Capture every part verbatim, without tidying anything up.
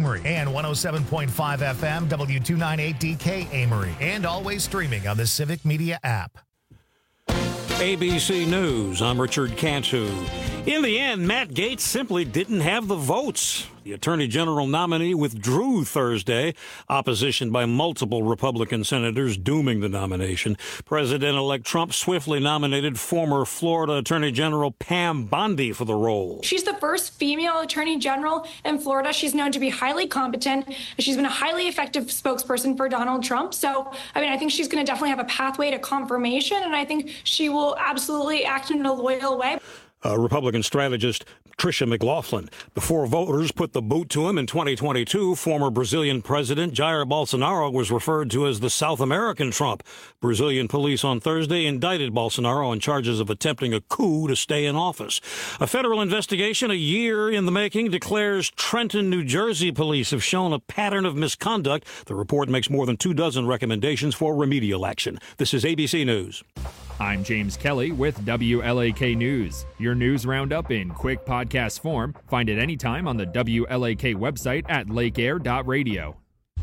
Amory, and one oh seven point five F M, W two ninety-eight D K Amory, and always streaming on the Civic Media app. A B C News, I'm Richard Cantu. In the end, Matt Gaetz simply didn't have the votes. The Attorney General nominee withdrew Thursday, opposition by multiple Republican senators dooming the nomination. President-elect Trump swiftly nominated former Florida Attorney General Pam Bondi for the role. She's the first female Attorney General in Florida. She's known to be highly competent. She's been a highly effective spokesperson for Donald Trump. So, I mean, I think she's going to definitely have a pathway to confirmation, and I think she will absolutely act in a loyal way. Uh, Republican strategist Tricia McLaughlin. Before voters put the boot to him in twenty twenty-two, former Brazilian President Jair Bolsonaro was referred to as the South American Trump. Brazilian police on Thursday indicted Bolsonaro on charges of attempting a coup to stay in office. A federal investigation a year in the making declares Trenton, New Jersey police have shown a pattern of misconduct. The report makes more than two dozen recommendations for remedial action. This is A B C News. I'm James Kelly with W L A K News. Your news roundup in quick podcast form. Find it anytime on the W L A K website at lake air dot radio.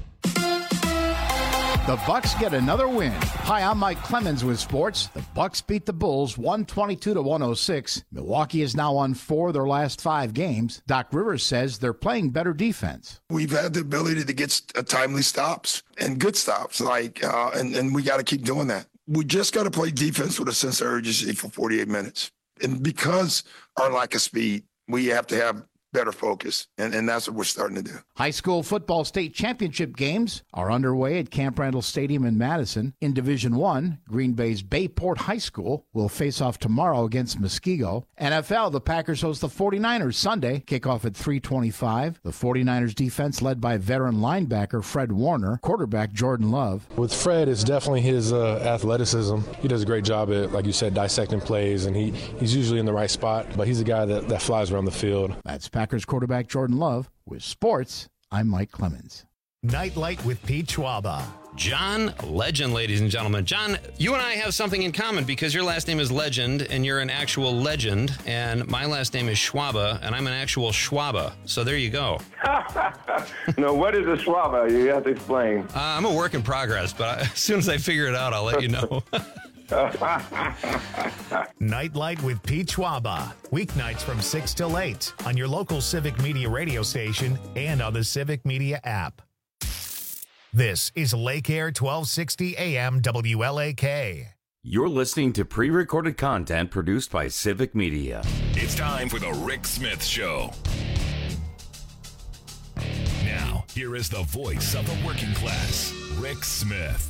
The Bucks get another win. Hi, I'm Mike Clemens with sports. The Bucks beat the Bulls one twenty-two to one oh six. Milwaukee is now on four of their last five games. Doc Rivers says they're playing better defense. We've had the ability to get timely stops and good stops, like, uh, and, and we got to keep doing that. We just got to play defense with a sense of urgency for forty-eight minutes. And because our lack of speed, we have to have better focus, and, and that's what we're starting to do. High school football state championship games are underway at Camp Randall Stadium in Madison. In Division One, Green Bay's Bayport High School will face off tomorrow against Muskego. N F L, the Packers host the forty-niners Sunday, kickoff at three twenty-five. The forty-niners defense led by veteran linebacker Fred Warner, quarterback Jordan Love. With Fred, it's definitely his uh, athleticism. He does a great job at, like you said, dissecting plays, and he, he's usually in the right spot, but he's a guy that, that flies around the field. That's Packers quarterback Jordan Love. With sports, I'm Mike Clemens. Nightlight with Pete Schwaba. John Legend, ladies and gentlemen. John, you and I have something in common because your last name is Legend and you're an actual legend, and my last name is Schwaba and I'm an actual Schwaba. So there you go. No, what is a Schwaba? You have to explain. Uh, I'm a work in progress, but I, as soon as I figure it out, I'll let you know. Nightlight with Pete Schwaba. Weeknights from six till eight on your local Civic Media radio station and on the Civic Media app. This is Lake Air twelve sixty A M W L A K. You're listening to pre-recorded content produced by Civic Media. It's time for the Rick Smith Show. Now, here is the voice of the working class, Rick Smith.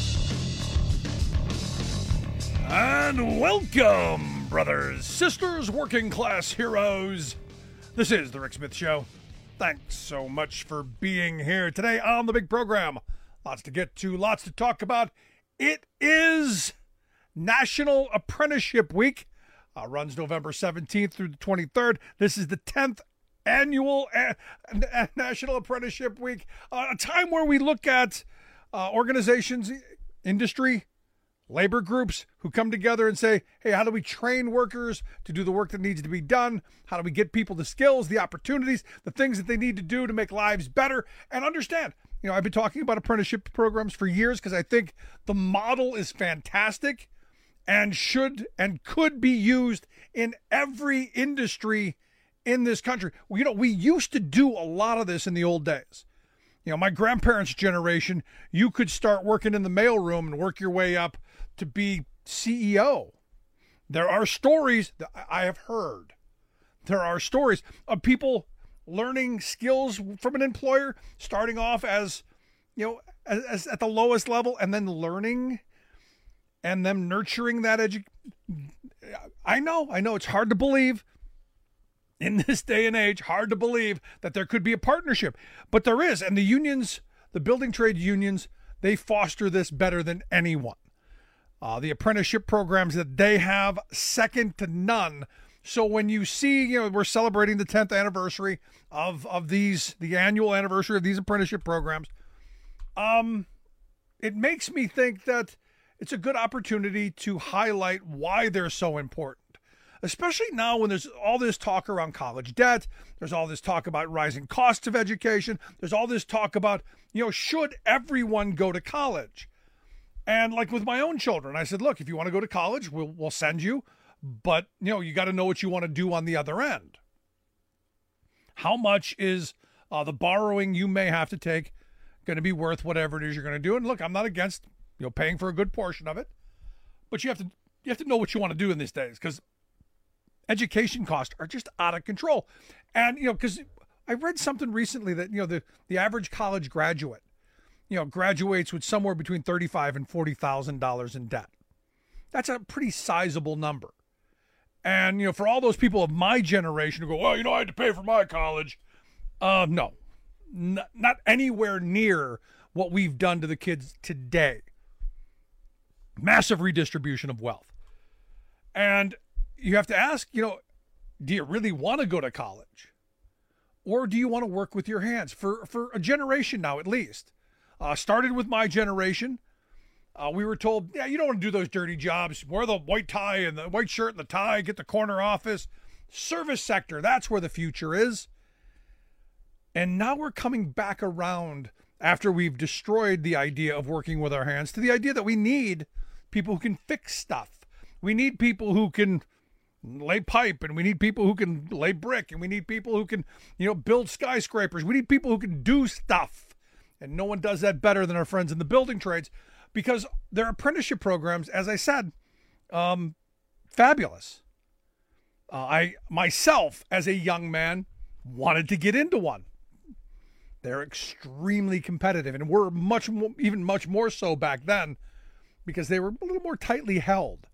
And welcome, brothers, sisters, working class heroes. This is the Rick Smith Show. Thanks so much for being here today on the big program. Lots to get to, lots to talk about. It is National Apprenticeship Week. Uh, runs November seventeenth through the twenty-third. This is the tenth annual a- a- National Apprenticeship Week, uh, a time where we look at uh, organizations, industry, labor groups who come together and say, hey, how do we train workers to do the work that needs to be done? How do we get people the skills, the opportunities, the things that they need to do to make lives better? And understand, you know, I've been talking about apprenticeship programs for years because I think the model is fantastic and should and could be used in every industry in this country. You know, we used to do a lot of this in the old days. You know, my grandparents' generation, you could start working in the mailroom and work your way up to be C E O. There are stories that I have heard. There are stories of people learning skills from an employer, starting off as, you know, as, as at the lowest level, and then learning and them nurturing that education. I know, I know it's hard to believe in this day and age, hard to believe that there could be a partnership, but there is. And the unions, the building trade unions, they foster this better than anyone. Uh, the apprenticeship programs that they have, second to none. So when you see, you know, we're celebrating the tenth anniversary of, of these, the annual anniversary of these apprenticeship programs, um, it makes me think that it's a good opportunity to highlight why they're so important. especially now when there's all this talk around college debt. There's all this talk about rising costs of education. There's all this talk about, you know, should everyone go to college? And like with my own children, I said, look, if you want to go to college, we'll, we'll send you. But, you know, you got to know what you want to do on the other end. How much is uh, the borrowing you may have to take going to be worth whatever it is you're going to do? And look, I'm not against, you know, paying for a good portion of it, but you have to you have to know what you want to do in these days, because education costs are just out of control. And, you know, because I read something recently that, you know, the, the average college graduate, you know, graduates with somewhere between thirty-five thousand dollars and forty thousand dollars in debt. That's a pretty sizable number. And, you know, for all those people of my generation who go, well, you know, I had to pay for my college. Uh, no, N- not anywhere near what we've done to the kids today. Massive redistribution of wealth. And you have to ask, you know, do you really want to go to college? Or do you want to work with your hands? For, for a generation now, at least. Uh, started with my generation. Uh, we were told, yeah, you don't want to do those dirty jobs. Wear the white tie and the white shirt and the tie, get the corner office. Service sector, that's where the future is. And now we're coming back around after we've destroyed the idea of working with our hands to the idea that we need people who can fix stuff. We need people who can lay pipe, and we need people who can lay brick, and we need people who can, you know, build skyscrapers. We need people who can do stuff. And no one does that better than our friends in the building trades, because their apprenticeship programs, as I said, um, fabulous. Uh, I myself, as a young man, wanted to get into one. They're extremely competitive, and we're much more, even much more so back then, because they were a little more tightly held.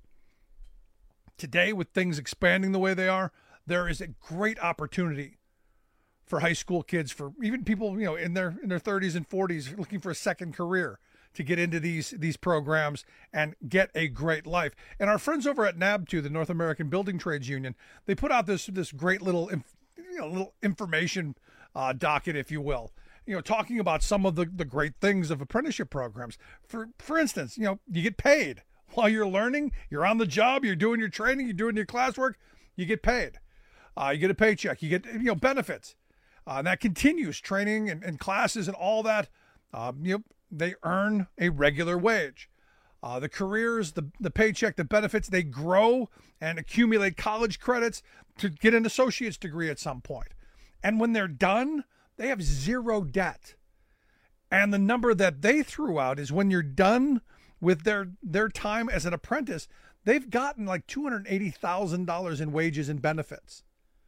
Today, with things expanding the way they are, there is a great opportunity for high school kids, for even people, you know, in their in their thirties and forties looking for a second career, to get into these these programs and get a great life. And our friends over at N A B T U, the North American Building Trades Union, they put out this this great little you know little information uh, docket, if you will, you know, talking about some of the, the great things of apprenticeship programs. For for instance, you know, you get paid while you're learning. You're on the job. You're doing your training. You're doing your classwork. You get paid. Uh, you get a paycheck. You get, you know, benefits. Uh, and that continues. Training and, and classes and all that. Uh, you know, they earn a regular wage. Uh, the careers, the the paycheck, the benefits, they grow and accumulate college credits to get an associate's degree at some point. And when they're done, they have zero debt. And the number that they threw out is when you're done with their, their time as an apprentice, they've gotten like two hundred eighty thousand dollars in wages and benefits,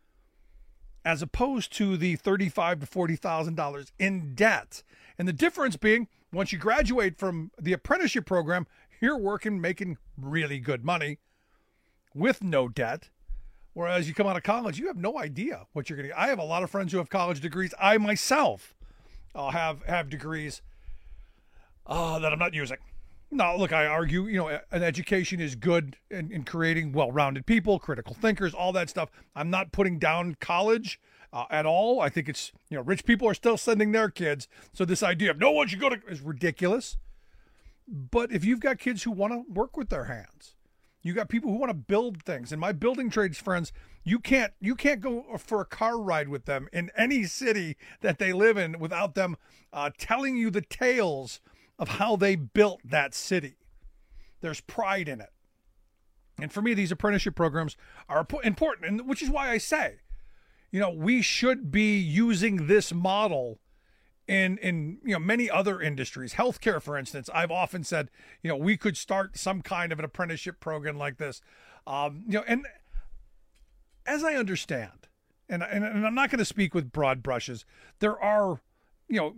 as opposed to the thirty-five thousand to forty thousand dollars in debt. And the difference being, once you graduate from the apprenticeship program, you're working, making really good money with no debt. Whereas you come out of college, you have no idea what you're going to get. I have a lot of friends who have college degrees. I myself uh, have have degrees uh, that I'm not using. Now, look, I argue, you know, an education is good in, in creating well-rounded people, critical thinkers, all that stuff. I'm not putting down college uh, at all. I think it's, you know, rich people are still sending their kids. So this idea of no one should go to is ridiculous. But if you've got kids who want to work with their hands, you got people who want to build things. And my building trades friends, you can't you can't go for a car ride with them in any city that they live in without them uh, telling you the tales of how they built that city. There's pride in it. And for me, these apprenticeship programs are important, and which is why I say, you know, we should be using this model in, in you know, many other industries. Healthcare, for instance, I've often said, you know, we could start some kind of an apprenticeship program like this. Um, you know, and as I understand, and, and, and I'm not going to speak with broad brushes, there are, you know,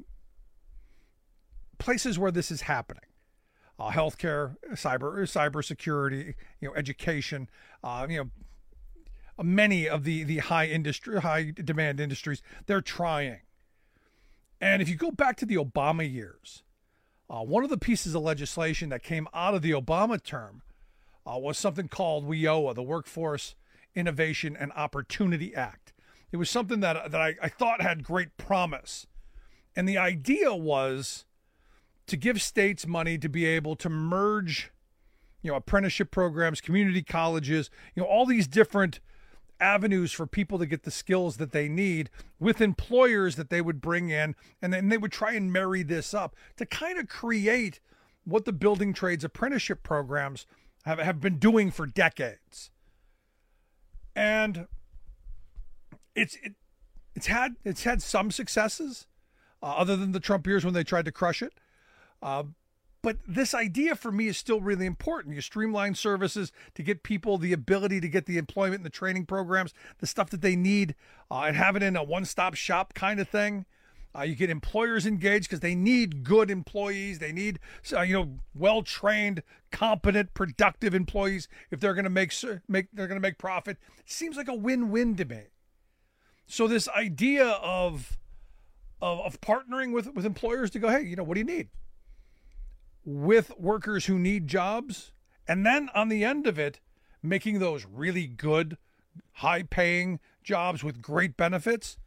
places where this is happening. Uh, healthcare, cyber, cybersecurity, you know, education, uh, you know, many of the, the high industry, high demand industries, they're trying. And if you go back to the Obama years, uh, one of the pieces of legislation that came out of the Obama term uh, was something called W I O A, the Workforce Innovation and Opportunity Act. It was something that, that I, I thought had great promise. And the idea was to give states money to be able to merge, you you know, apprenticeship programs, community colleges, you know, all these different avenues for people to get the skills that they need with employers that they would bring in, and then they would try and marry this up to kind of create what the building trades apprenticeship programs have, have been doing for decades. And it's it, it's had it's had some successes, uh, other than the Trump years when they tried to crush it. Uh, But this idea for me is still really important. You streamline services to get people the ability to get the employment and the training programs, the stuff that they need, uh, and have it in a one-stop shop kind of thing. Uh, you get employers engaged because they need good employees. They need, uh, you know, well-trained, competent, productive employees if they're going to make make they're going to make profit. It seems like a win-win to me. So this idea of of, of partnering with with employers to go, hey, you know, what do you need? With workers who need jobs, and then on the end of it, making those really good, high-paying jobs with great benefits.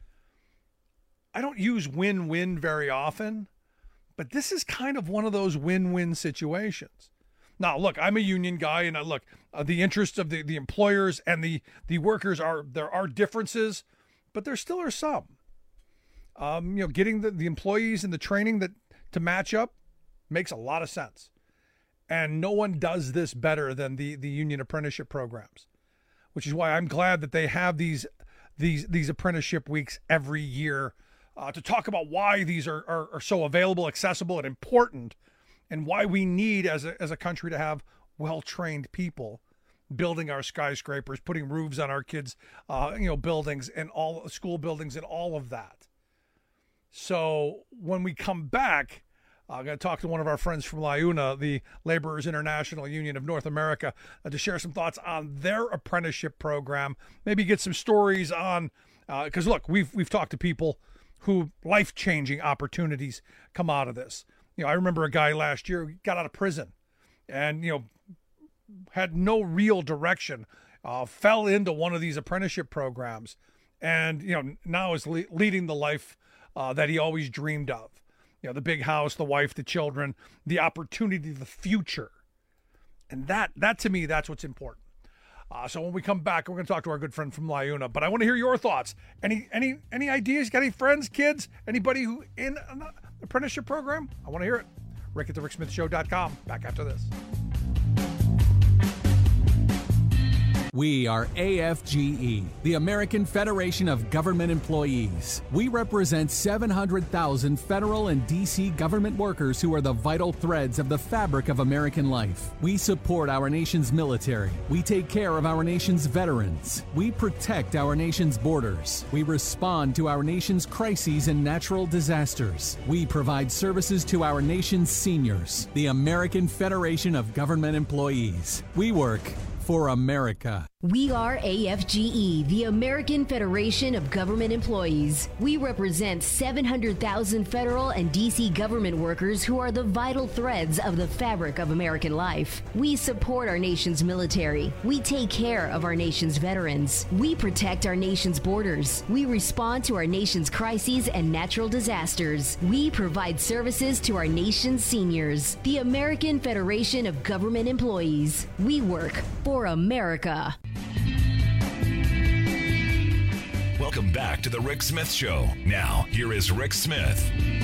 I don't use win-win very often, but this is kind of one of those win-win situations. Now, look, I'm a union guy, and I look, uh, the interests of the, the employers and the, the workers are, there are differences, but there still are some. Um, you know, getting the, the employees and the training that to match up makes a lot of sense. And no one does this better than the, the union apprenticeship programs, which is why I'm glad that they have these these these apprenticeship weeks every year uh, to talk about why these are, are, are so available, accessible, and important, and why we need as a, as a country to have well-trained people building our skyscrapers, putting roofs on our kids' uh, you know, buildings and all school buildings and all of that. So when we come back, I'm going to talk to one of our friends from LIUNA, the Laborers International Union of North America, uh, to share some thoughts on their apprenticeship program. Maybe get some stories on, because uh, look, we've we've talked to people who life-changing opportunities come out of this. You know, I remember a guy last year who got out of prison, and you know, had no real direction, uh, fell into one of these apprenticeship programs, and you know, now is le- leading the life uh, that he always dreamed of. You know, the big house, the wife, the children, the opportunity, the future. And that, that to me, that's what's important. Uh, so when we come back, we're going to talk to our good friend from LIUNA. But I want to hear your thoughts. Any any any ideas? Got any friends, kids? Anybody who in an apprenticeship program? I want to hear it. Rick at the rick smith show dot com. Back after this. We are A F G E, the American Federation of Government Employees. We represent seven hundred thousand federal and D C government workers who are the vital threads of the fabric of American life. We support our nation's military. We take care of our nation's veterans. We protect our nation's borders. We respond to our nation's crises and natural disasters. We provide services to our nation's seniors. The American Federation of Government Employees. We work for America. We are A F G E, the American Federation of Government Employees. We represent seven hundred thousand federal and D C government workers who are the vital threads of the fabric of American life. We support our nation's military. We take care of our nation's veterans. We protect our nation's borders. We respond to our nation's crises and natural disasters. We provide services to our nation's seniors. The American Federation of Government Employees. We work for America. Welcome back to the Rick Smith Show. Now, here is Rick Smith.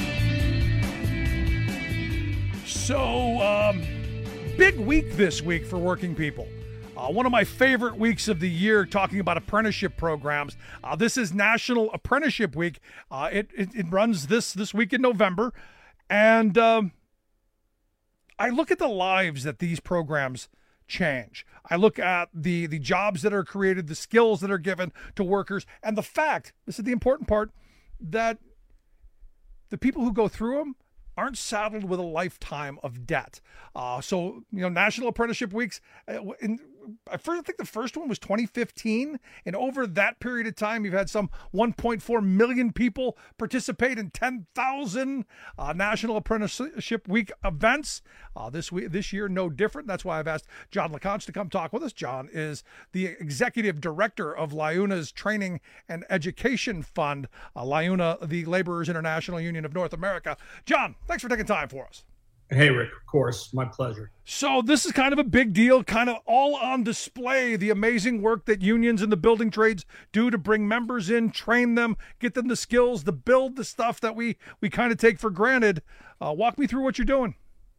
So, um, big week this week for working people. Uh, one of my favorite weeks of the year talking about apprenticeship programs. Uh, this is National Apprenticeship Week. Uh, it, it, it runs this, this week in November. And um, I look at the lives that these programs change. I look at the the jobs that are created, the skills that are given to workers, and the fact, this is the important part, that the people who go through them aren't saddled with a lifetime of debt. Uh, so, you know, National Apprenticeship Weeks, uh, in, I first think the first one was twenty fifteen, and over that period of time, you've had some one point four million people participate in ten thousand uh, National Apprenticeship Week events. Uh, this week, this year, no different. That's why I've asked John LeConte to come talk with us. John is the executive director of LIUNA's Training and Education Fund, uh, LIUNA, the Laborers International Union of North America. John, thanks for taking time for us. Hey, Rick, of course. My pleasure. So this is kind of a big deal, kind of all on display, the amazing work that unions and the building trades do to bring members in, train them, get them the skills to build the stuff that we, we kind of take for granted. Uh, walk me through what you're doing.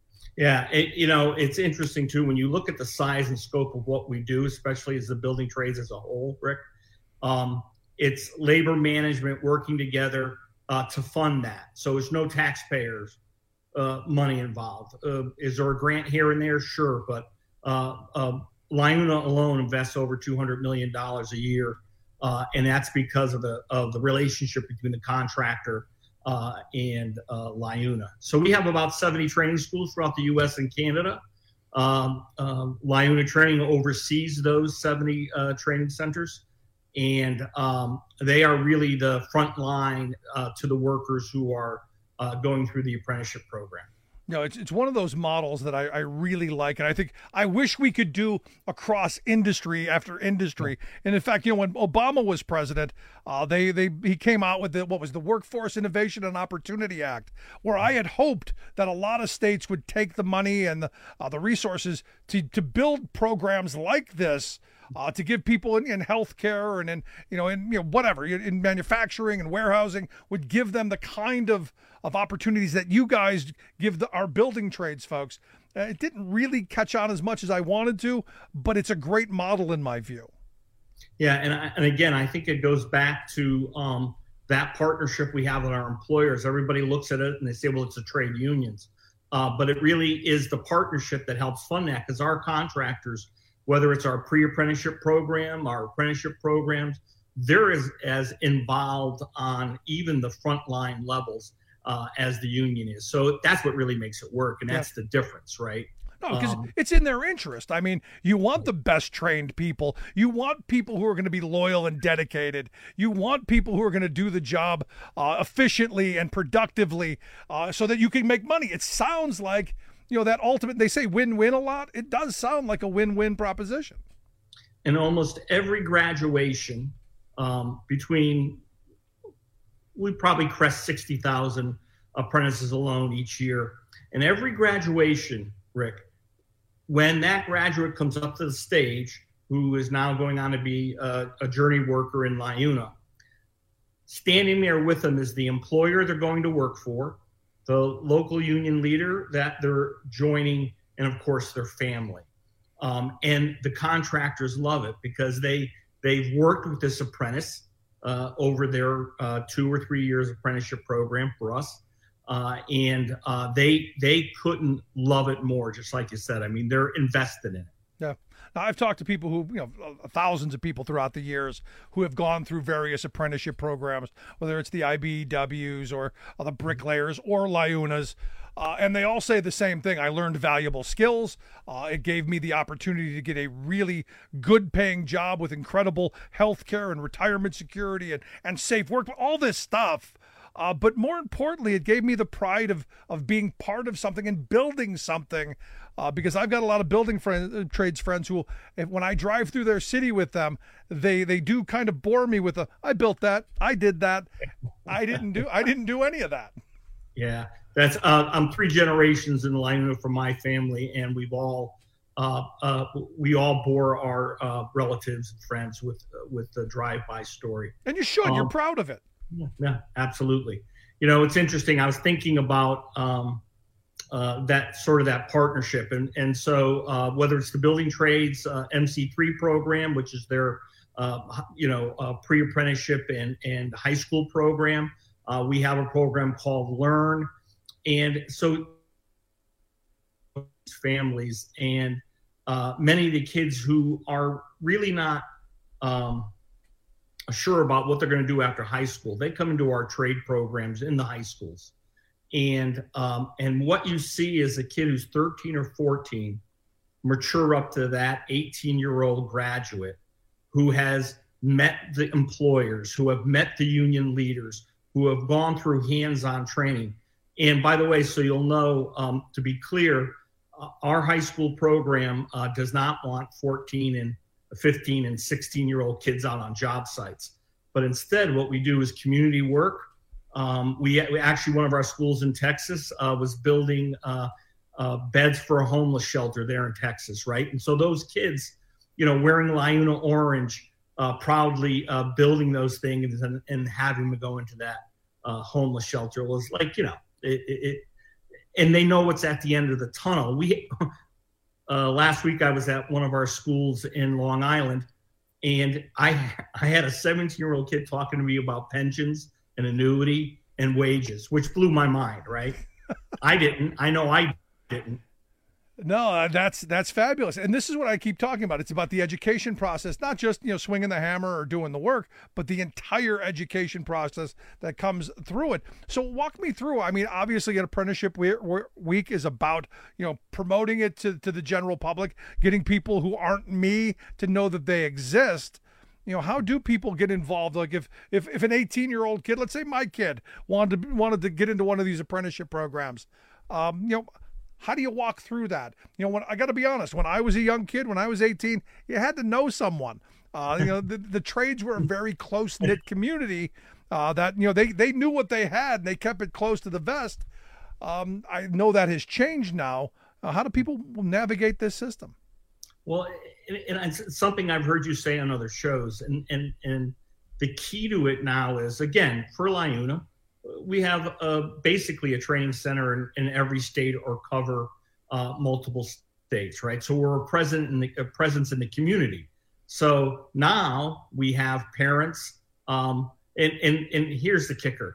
Yeah, it, you know, it's interesting, too, when you look at the size and scope of what we do, especially as the building trades as a whole, Rick, um, it's labor management working together uh, to fund that. So it's no taxpayers. Uh, money involved. Uh, is there a grant here and there? Sure, but uh, uh, LiUNA alone invests over two hundred million dollars a year, uh, and that's because of the of the relationship between the contractor uh, and uh, LiUNA. So we have about seventy training schools throughout the U S and Canada. Um, um, LiUNA Training oversees those seventy uh, training centers, and um, they are really the front line uh, to the workers who are Uh, going through the apprenticeship program. No, it's it's one of those models that I, I really like, and I think I wish we could do across industry after industry. And in fact, you know, when Obama was president, uh, they they he came out with the, what was the Workforce Innovation and Opportunity Act, where I had hoped that a lot of states would take the money and the uh, the resources to to build programs like this. Uh, to give people in, in healthcare and in you know in you know whatever in manufacturing and warehousing, would give them the kind of of opportunities that you guys give the, our building trades folks. Uh, it didn't really catch on as much as I wanted to, but it's a great model in my view. Yeah, and I, and again, I think it goes back to um, that partnership we have with our employers. Everybody looks at it and they say, well, it's the trade unions, uh, but it really is the partnership that helps fund that, because our contractors, whether it's our pre-apprenticeship program, our apprenticeship programs, they're as, as involved on even the frontline levels uh, as the union is. So that's what really makes it work, and that's yeah. the difference, right? No, because um, it's in their interest. I mean, you want the best trained people. You want people who are going to be loyal and dedicated. You want people who are going to do the job uh, efficiently and productively uh, so that you can make money. It sounds like, you know, that ultimate, they say win-win a lot. It does sound like a win-win proposition. In almost every graduation, um, between, we probably crest sixty thousand apprentices alone each year. And every graduation, Rick, when that graduate comes up to the stage, who is now going on to be a, a journey worker in LiUNA, standing there with them is the employer they're going to work for, the local union leader that they're joining, and of course their family. Um, and the contractors love it because they, they've worked with this apprentice uh, over their uh, two or three years apprenticeship program for us. Uh, and uh, they they couldn't love it more, just like you said. I mean, they're invested in it. Yeah. Now, I've talked to people who, you know, thousands of people throughout the years who have gone through various apprenticeship programs, whether it's the I B E Ws or uh, the bricklayers or LiUNAs. Uh, and they all say the same thing. I learned valuable skills. Uh, it gave me the opportunity to get a really good paying job with incredible health care and retirement security and, and safe work, all this stuff. Uh, but more importantly, it gave me the pride of of being part of something and building something, uh, because I've got a lot of building friend, trades friends who, if, when I drive through their city with them, they they do kind of bore me with a, I built that, I did that, I didn't do, I didn't do any of that. Yeah, that's uh, I'm three generations in LiUNA from my family, and we've all uh, uh, we all bore our uh, relatives and friends with uh, with the drive-by story. And you should. Um, You're proud of it. Yeah, absolutely. You know, it's interesting. I was thinking about um, uh, that sort of that partnership. And, and so uh, whether it's the building trades uh, M C three program, which is their, uh, you know, uh, pre-apprenticeship and, and high school program, uh, we have a program called Learn. And so families and uh, many of the kids who are really not um, sure about what they're going to do after high school, they come into our trade programs in the high schools. And um, and what you see is a kid who's thirteen or fourteen, mature up to that eighteen-year-old graduate who has met the employers, who have met the union leaders, who have gone through hands-on training. And by the way, so you'll know, um, to be clear, uh, our high school program uh, does not want fourteen and fifteen and sixteen year old kids out on job sites. But instead, what we do is community work. Um, we, we actually, one of our schools in Texas uh, was building uh, uh, beds for a homeless shelter there in Texas, right? And so those kids, you know, wearing LiUNA orange, uh, proudly uh, building those things and, and having them go into that uh, homeless shelter was like, you know, it, it, it and they know what's at the end of the tunnel. We uh, last week I was at one of our schools in Long Island, and I I had a seventeen-year-old kid talking to me about pensions and annuity and wages, which blew my mind, right? I didn't. I know I didn't. No, uh, that's that's fabulous. And this is what I keep talking about. It's about the education process, not just, you know, swinging the hammer or doing the work, but the entire education process that comes through it. So walk me through. I mean, obviously an apprenticeship week is about, you know, promoting it to, to the general public, getting people who aren't me to know that they exist. You know, how do people get involved? Like if if, if an eighteen-year-old kid, let's say my kid, wanted to, wanted to get into one of these apprenticeship programs, um, you know, how do you walk through that? You know, when I got to be honest, when I was a young kid, when I was eighteen, you had to know someone. Uh, you know, the, the trades were a very close-knit community uh, that, you know, they, they knew what they had and they kept it close to the vest. Um, I know that has changed now. Uh, how do people navigate this system? Well, and it's something I've heard you say on other shows, and and and the key to it now is, again, for LiUNA, we have a, basically a training center in, in every state or cover uh, multiple states, right? So we're a, present in the, a presence in the community. So now we have parents, um, and, and, and here's the kicker.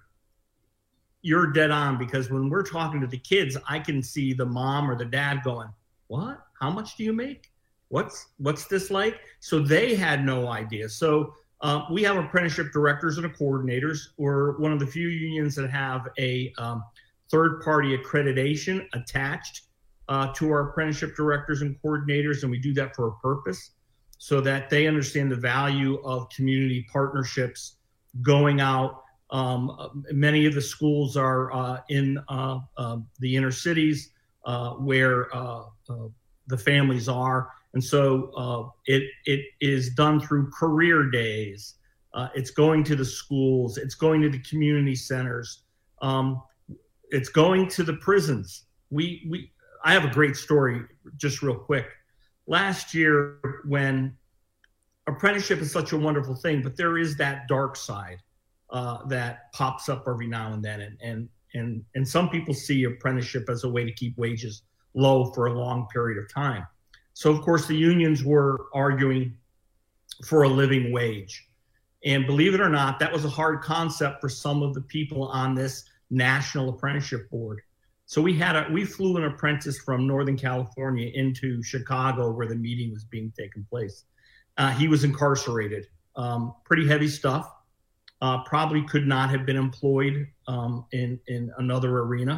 You're dead on, because when we're talking to the kids, I can see the mom or the dad going, what? How much do you make? What's what's this like? So they had no idea. So Uh, we have apprenticeship directors and coordinators. We're one of the few unions that have a um, third-party accreditation attached uh, to our apprenticeship directors and coordinators, and we do that for a purpose so that they understand the value of community partnerships going out. Um, many of the schools are uh, in uh, uh, the inner cities uh, where uh, uh, the families are. And so uh, it it is done through career days. Uh, it's going to the schools. It's going to the community centers. Um, it's going to the prisons. We we I have a great story, just real quick. Last year, when apprenticeship is such a wonderful thing, but there is that dark side uh, that pops up every now and then, and and and and some people see apprenticeship as a way to keep wages low for a long period of time. So, of course, the unions were arguing for a living wage. And believe it or not, that was a hard concept for some of the people on this national apprenticeship board. So we had a, we flew an apprentice from Northern California into Chicago where the meeting was being taken place. Uh, he was incarcerated, um, pretty heavy stuff, uh, probably could not have been employed um, in, in another arena.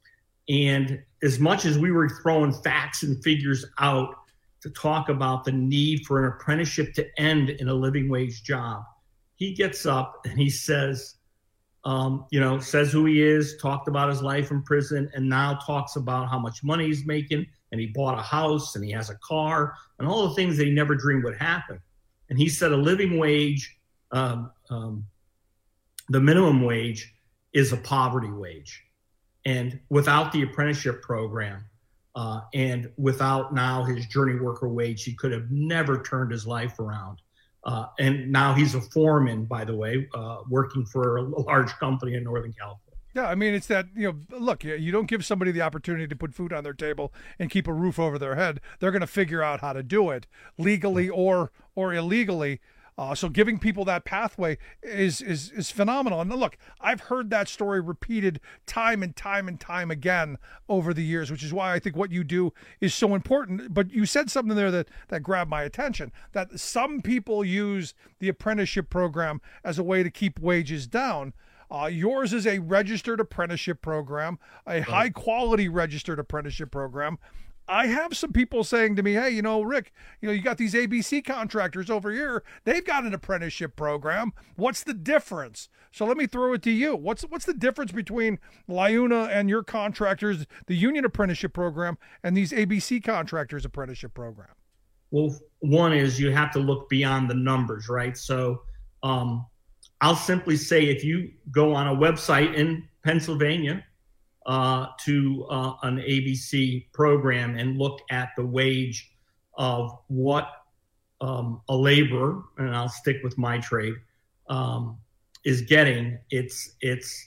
And as much as we were throwing facts and figures out to talk about the need for an apprenticeship to end in a living wage job, he gets up and he says, um, you know, says who he is, talked about his life in prison, and now talks about how much money he's making, and he bought a house and he has a car and all the things that he never dreamed would happen. And he said a living wage, um, um, the minimum wage is a poverty wage. And without the apprenticeship program uh, and without now his journey worker wage, he could have never turned his life around. Uh, and now he's a foreman, by the way, uh, working for a large company in Northern California. Yeah, I mean, it's that, you know, look, you don't give somebody the opportunity to put food on their table and keep a roof over their head. They're going to figure out how to do it legally or or illegally. Uh, so giving people that pathway is, is is phenomenal. And look, I've heard that story repeated time and time and time again over the years, which is why I think what you do is so important. But you said something there that, that grabbed my attention, that some people use the apprenticeship program as a way to keep wages down. Uh, yours is a registered apprenticeship program, a high-quality registered apprenticeship program. I have some people saying to me, hey, you know, Rick, you know, you got these A B C contractors over here. They've got an apprenticeship program. What's the difference? So let me throw it to you. What's what's the difference between LiUNA and your contractors, the union apprenticeship program, and these A B C contractors apprenticeship program? Well, one is you have to look beyond the numbers, right? So um, I'll simply say if you go on a website in Pennsylvania uh, to uh, an A B C program and look at the wage of what um, a laborer, and I'll stick with my trade, um, is getting, it's it's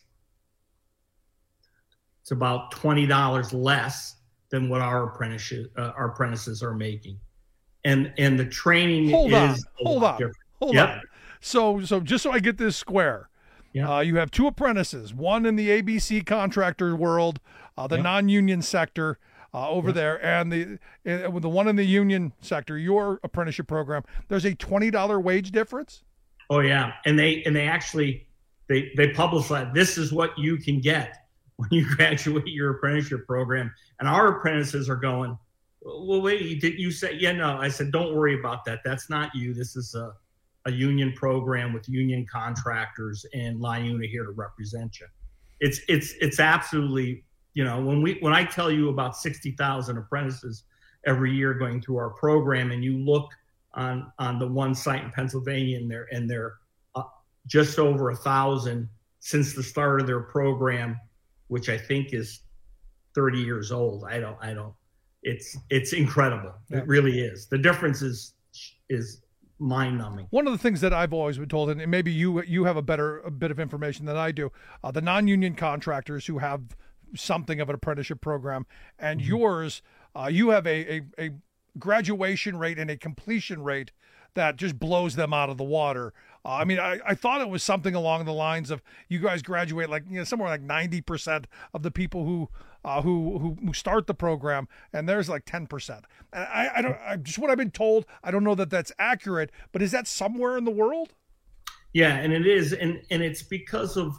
it's about twenty dollars less than what our apprentices uh, our apprentices are making, and and the training hold is on, a hold lot on, different. hold Yep. on. So so just so I get this square, Yeah. uh, you have two apprentices, one in the A B C contractor world, uh, the Yep. non-union sector uh, over Yep. there, and the uh, with the one in the union sector, your apprenticeship program. There's a twenty dollar wage difference. Oh yeah, and they and they actually they they publicize this is what you can get when you graduate your apprenticeship program, and our apprentices are going, well, wait, did you say? Yeah, no. I said, don't worry about that. That's not you. This is a a union program with union contractors, and LIUNA here to represent you. It's it's it's absolutely, you know, when we when I tell you about sixty thousand apprentices every year going through our program, and you look on on the one site in Pennsylvania, and they're and they're uh, just over a thousand since the start of their program, which I think is thirty years old. I don't I don't. It's it's incredible. Yeah. It really is. The difference is is mind-numbing. One of the things that I've always been told, and maybe you you have a better a bit of information than I do, uh, the non-union contractors who have something of an apprenticeship program, and mm-hmm. yours, uh, you have a, a a graduation rate and a completion rate that just blows them out of the water. Uh, I mean, I, I thought it was something along the lines of you guys graduate like, you know, somewhere like ninety percent of the people who uh, who, who who start the program, and there's like ten percent. And I, I don't, I just what I've been told. I don't know that that's accurate, but is that somewhere in the world? Yeah, and it is, and and it's because of,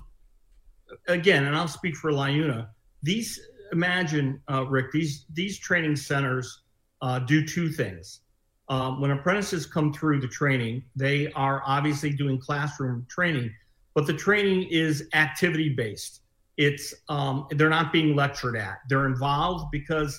again, and I'll speak for LIUNA. These imagine, uh, Rick, these these training centers uh, do two things. Um, when apprentices come through the training, they are obviously doing classroom training, but the training is activity-based. It's um, they're not being lectured at. They're involved because,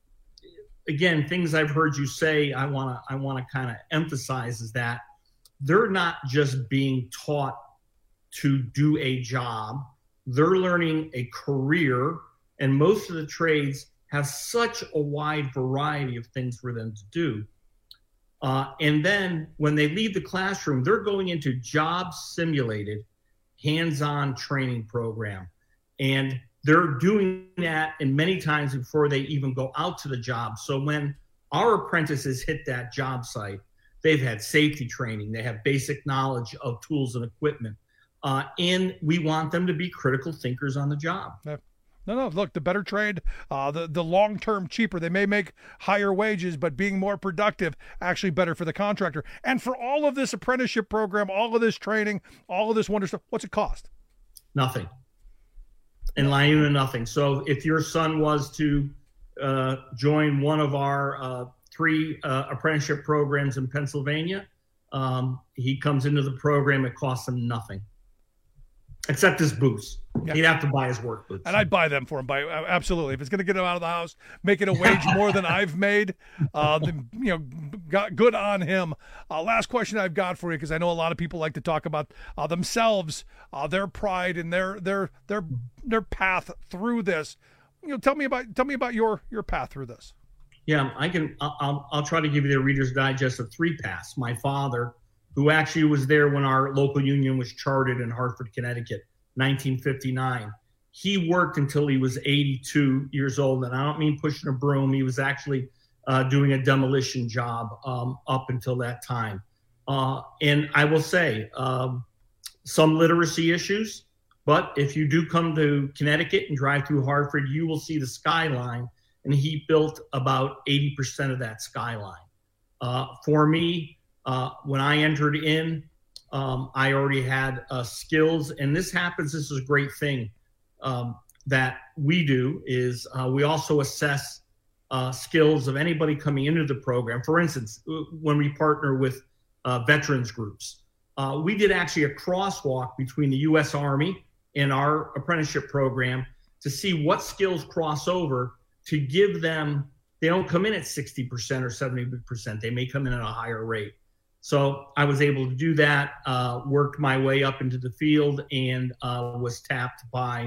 again, things I've heard you say, I want to I want to kind of emphasize is that they're not just being taught to do a job. They're learning a career, and most of the trades have such a wide variety of things for them to do. Uh, and then when they leave the classroom, they're going into job simulated, hands-on training program. And they're doing that and many times before they even go out to the job. So when our apprentices hit that job site, they've had safety training, they have basic knowledge of tools and equipment. Uh, and we want them to be critical thinkers on the job. Yeah. No, no, look, the better trade, uh, the, the long-term cheaper. They may make higher wages, but being more productive, actually better for the contractor. And for all of this apprenticeship program, all of this training, all of this wonder stuff, what's it cost? Nothing. In LIUNA, nothing. So if your son was to uh, join one of our uh, three uh, apprenticeship programs in Pennsylvania, um, he comes into the program, it costs him nothing. Except his boots. Yeah. He'd have to buy his work boots. And I'd buy them for him. By absolutely. If it's going to get him out of the house, make it a wage more than I've made, uh, then, you know, got good on him. Uh, last question I've got for you, because I know a lot of people like to talk about uh, themselves, uh, their pride and their their their their path through this. You know, tell me about tell me about your your path through this. Yeah, I can. I'll I'll try to give you the Reader's Digest of three paths. My father, who actually was there when our local union was chartered in Hartford, Connecticut, nineteen fifty-nine. He worked until he was eighty-two years old, and I don't mean pushing a broom. He was actually uh, doing a demolition job um, up until that time. Uh, and I will say, um, some literacy issues, but if you do come to Connecticut and drive through Hartford, you will see the skyline, and he built about eighty percent of that skyline. Uh, for me, Uh, when I entered in, um, I already had uh, skills, and this happens. This is a great thing um, that we do is uh, we also assess uh, skills of anybody coming into the program. For instance, when we partner with uh, veterans groups, uh, we did actually a crosswalk between the U S Army and our apprenticeship program to see what skills cross over to give them. They don't come in at sixty percent or seventy percent. They may come in at a higher rate. So I was able to do that, uh, worked my way up into the field, and uh, was tapped by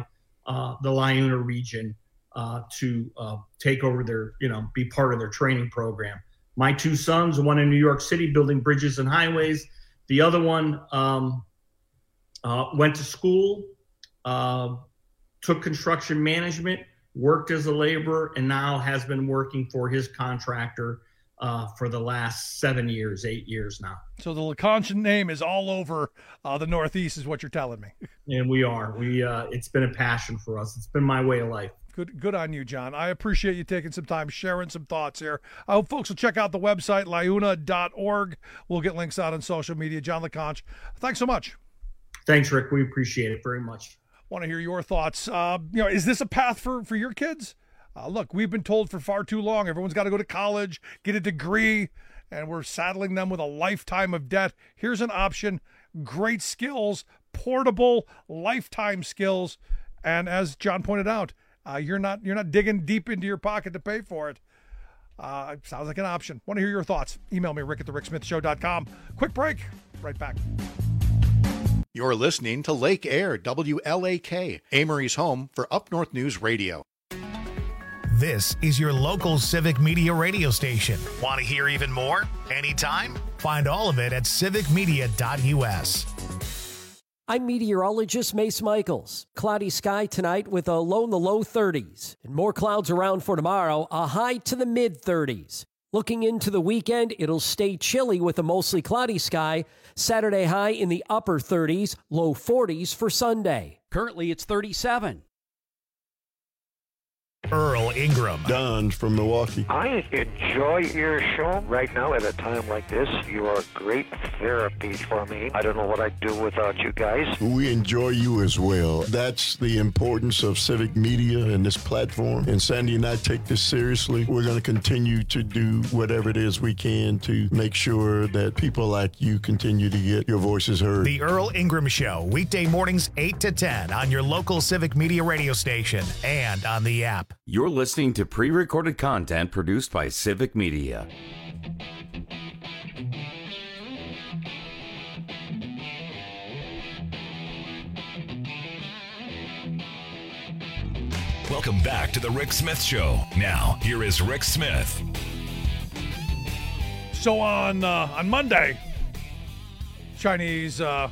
uh, the Liuna region uh, to uh, take over their, you know, be part of their training program. My two sons, one in New York City building bridges and highways. The other one um, uh, went to school, uh, took construction management, worked as a laborer, and now has been working for his contractor uh, for the last seven years, eight years now. So the Lecontian name is all over uh, the Northeast is what you're telling me. And we are. We uh, it's been a passion for us. It's been my way of life. Good good on you, John. I appreciate you taking some time, sharing some thoughts here. I hope folks will check out the website, liuna dot org. We'll get links out on social media. John LeConte, thanks so much. Thanks, Rick. We appreciate it very much. Want to hear your thoughts. Uh, you know, is this a path for, for your kids? Uh, look, we've been told for far too long, everyone's got to go to college, get a degree, and we're saddling them with a lifetime of debt. Here's an option, great skills, portable, lifetime skills. And as John pointed out, uh, you're not you're not digging deep into your pocket to pay for it. Uh, sounds like an option. Want to hear your thoughts? Email me, rick at the rick smith show dot com. Quick break. Right back. You're listening to Lake Air, W L A K, Amory's home for Up North News Radio. This is your local civic media radio station. Want to hear even more? Anytime? Find all of it at civic media dot u s. I'm meteorologist Mace Michaels. Cloudy sky tonight with a low in the low thirties. And more clouds around for tomorrow, a high to the mid thirties. Looking into the weekend, it'll stay chilly with a mostly cloudy sky. Saturday high in the upper thirties, low forties for Sunday. Currently, it's thirty-seven. Earl Ingram. Don from Milwaukee. I enjoy your show right now at a time like this. You are great therapy for me. I don't know what I'd do without you guys. We enjoy you as well. That's the importance of civic media and this platform. And Sandy and I take this seriously. We're going to continue to do whatever it is we can to make sure that people like you continue to get your voices heard. The Earl Ingram Show, weekday mornings eight to ten on your local civic media radio station and on the app. You're listening to pre-recorded content produced by Civic Media. Welcome back to the Rick Smith Show. Now, here is Rick Smith. So on uh, on Monday, Chinese uh,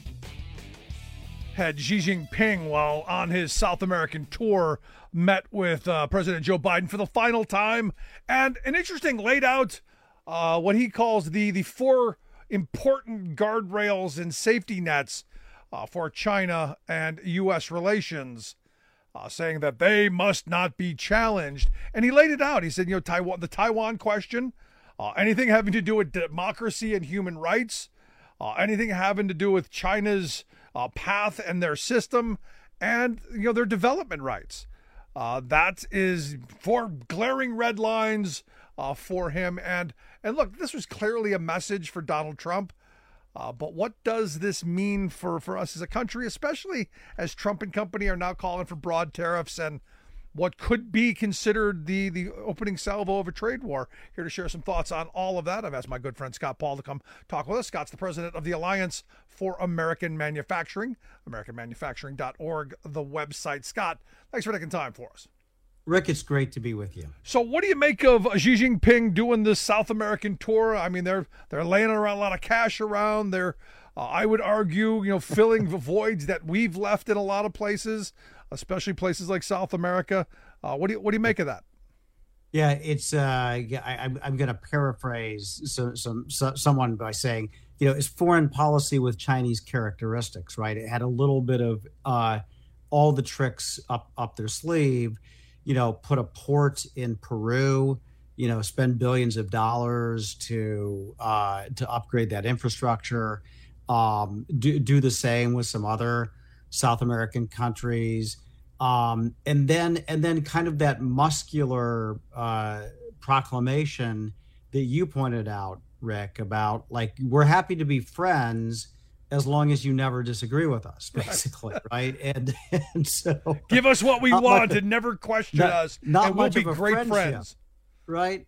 head Xi Jinping, while on his South American tour, met with uh, President Joe Biden for the final time, and an interesting laid out uh, what he calls the the four important guardrails and safety nets uh, for China and U S relations, uh, saying that they must not be challenged. And he laid it out. He said, you know, Taiwan, the Taiwan question, uh, anything having to do with democracy and human rights, uh, anything having to do with China's uh, path and their system, and you know their development rights. Uh, that is four glaring red lines uh, for him. And and look, this was clearly a message for Donald Trump. Uh, but what does this mean for, for us as a country, especially as Trump and company are now calling for broad tariffs and what could be considered the, the opening salvo of a trade war? Here to share some thoughts on all of that, I've asked my good friend Scott Paul to come talk with us. Scott's the president of the Alliance for American Manufacturing, american manufacturing dot org, the website. Scott, thanks for taking time for us. Rick, it's great to be with you. So what do you make of Xi Jinping doing this South American tour? I mean, they're they're laying around a lot of cash around. They're, uh, I would argue, you know, filling the voids that we've left in a lot of places, especially places like South America. Uh, what do you what do you make of that? Yeah, it's. Uh, I, I'm I'm going to paraphrase some some so, someone by saying, you know, it's foreign policy with Chinese characteristics, right? It had a little bit of uh, all the tricks up up their sleeve. You know, put a port in Peru. You know, spend billions of dollars to uh, to upgrade that infrastructure. Um, do do the same with some other South American countries. Um, and then and then kind of that muscular uh, proclamation that you pointed out, Rick, about like, we're happy to be friends as long as you never disagree with us, basically, right? right? And and so give us what we want and never question not, us, not and we'll much be of a great friendship, friends, right?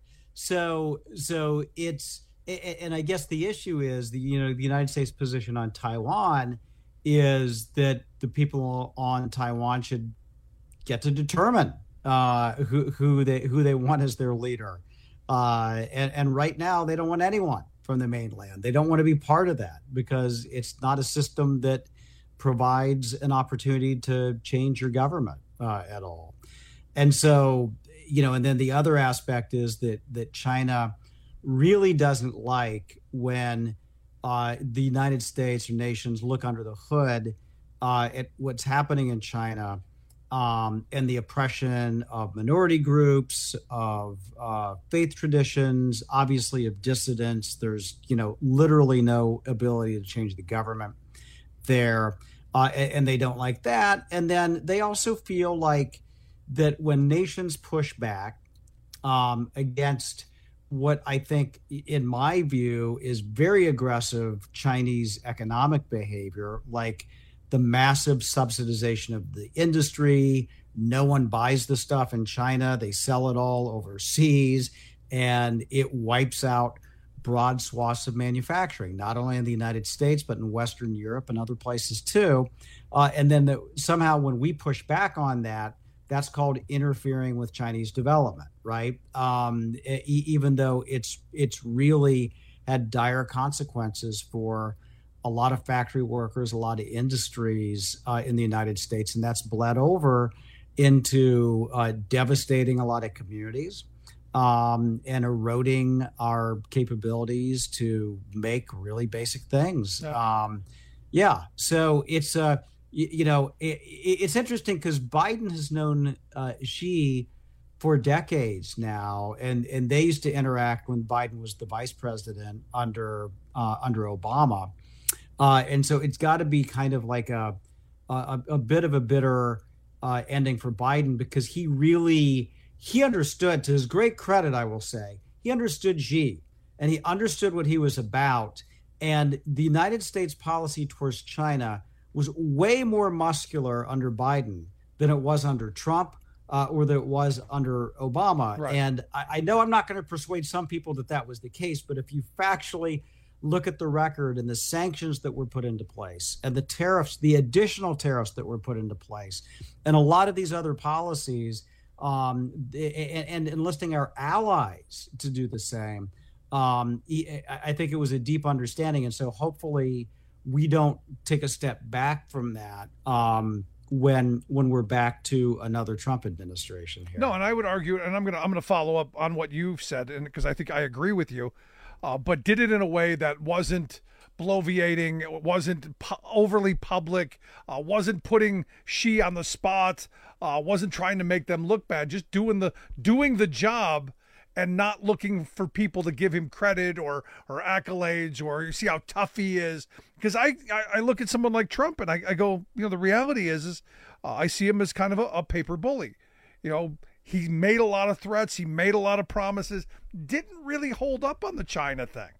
So so it's and I guess the issue is the you know the United States position on Taiwan is that the people on Taiwan should get to determine uh, who who they who they want as their leader. Uh, and, and right now, they don't want anyone from the mainland. They don't want to be part of that because it's not a system that provides an opportunity to change your government uh, at all. And so, you know, and then the other aspect is that that China really doesn't like when uh, the United States or nations look under the hood uh, at what's happening in China um, and the oppression of minority groups, of uh, faith traditions, obviously of dissidents. There's, you know, literally no ability to change the government there. Uh, and, and they don't like that. And then they also feel like that when nations push back um, against what I think, in my view, is very aggressive Chinese economic behavior, like the massive subsidization of the industry. No one buys the stuff in China. They sell it all overseas, and it wipes out broad swaths of manufacturing, not only in the United States, but in Western Europe and other places too. Uh, and then the, somehow when we push back on that, that's called interfering with Chinese development, right? Um, e- even though it's it's really had dire consequences for a lot of factory workers, a lot of industries uh, in the United States, and that's bled over into uh, devastating a lot of communities um, and eroding our capabilities to make really basic things. Yeah. Um, yeah. So it's a uh, You, you know, it, it's interesting because Biden has known uh, Xi for decades now, and, and they used to interact when Biden was the vice president under uh, under Obama, uh, and so it's got to be kind of like a a, a bit of a bitter uh, ending for Biden because he really he understood, to his great credit, I will say, he understood Xi and he understood what he was about, and the United States policy towards China was way more muscular under Biden than it was under Trump uh, or that it was under Obama. Right. And I, I know I'm not going to persuade some people that that was the case, but if you factually look at the record and the sanctions that were put into place and the tariffs, the additional tariffs that were put into place, and a lot of these other policies, um, and, and enlisting our allies to do the same, um, I think it was a deep understanding. And so hopefully we don't take a step back from that um, when when we're back to another Trump administration here. No, and I would argue, and I'm gonna I'm gonna follow up on what you've said, and because I think I agree with you, uh, but did it in a way that wasn't bloviating, wasn't pu- overly public, uh, wasn't putting Xi on the spot, uh, wasn't trying to make them look bad, just doing the doing the job. And not looking for people to give him credit or or accolades or you see how tough he is. Because I, I, I look at someone like Trump and I, I go, you know, the reality is, is uh, I see him as kind of a, a paper bully. You know, he made a lot of threats. He made a lot of promises. Didn't really hold up on the China thing.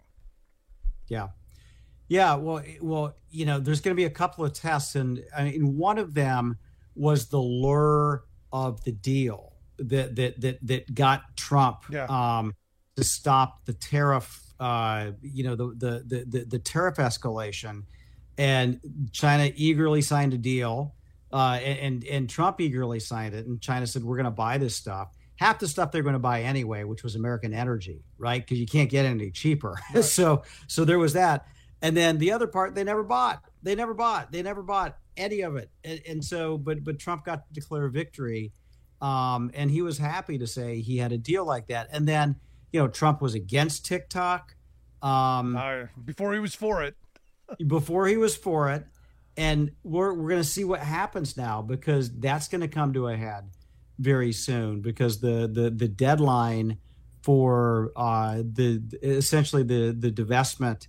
Yeah. Yeah. Well, well, you know, there's going to be a couple of tests. And I mean, one of them was the lure of the deal. That that that that got Trump yeah. um, to stop the tariff, uh, you know, the, the the the tariff escalation, and China eagerly signed a deal, uh, and and Trump eagerly signed it, and China said we're going to buy this stuff. Half the stuff they're going to buy anyway, which was American energy, right? Because you can't get any cheaper. Right. so so there was that, and then the other part they never bought. They never bought. They never bought any of it, and, and so but but Trump got to declare victory. Um, and he was happy to say he had a deal like that. And then, you know, Trump was against TikTok. Um, uh, before he was for it. before he was for it. And we're we're going to see what happens now because that's going to come to a head very soon because the the, the deadline for uh, the essentially the, the divestment